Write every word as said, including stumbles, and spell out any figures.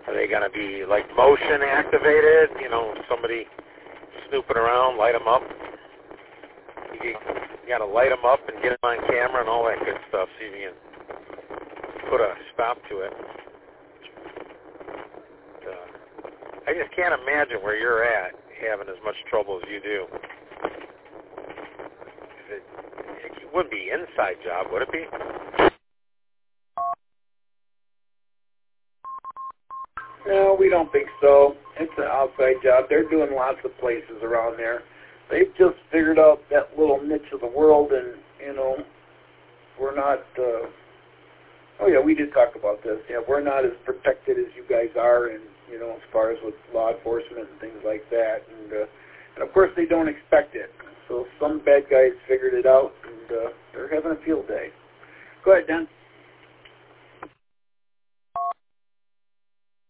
Are they going to be, like, motion activated? You know, somebody snooping around, light them up? You, you got to light them up and get them on camera and all that good stuff so you can put a stop to it. But, uh, I just can't imagine where you're at having as much trouble as you do. It, it wouldn't be an inside job, would it be? No, we don't think so. It's an outside job. They're doing lots of places around there. They've just figured out that little niche of the world, and, you know, we're not, uh, oh, yeah, we did talk about this. Yeah, we're not as protected as you guys are, and, you know, as far as with law enforcement and things like that. And, uh, and of course, they don't expect it. So some bad guys figured it out, and uh, they're having a field day. Go ahead, Dan.